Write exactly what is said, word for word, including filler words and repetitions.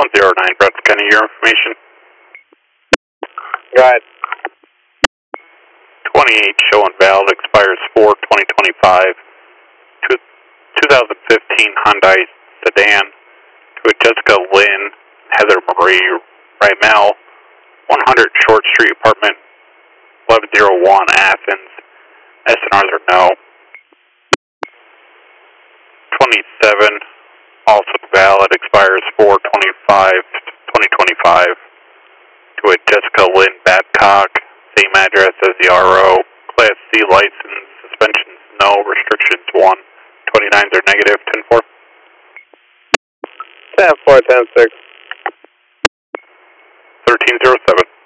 zero nine, Breath County, your information. Go ahead. twenty-eight showing valid, expires four twenty twenty-five. twenty fifteen Hyundai sedan to a Jessica Lynn, Heather Marie Rymel, one hundred Short Street, apartment eleven oh one, Athens. S N Rs are no. twenty-seven, also valid, expires four twenty-five twenty twenty-five. To a Jessica Lynn Babcock, same address as the R O, Class C license, suspensions no, restrictions one. twenty-nines are negative, ten four. ten four, ten six. thirteen oh seven.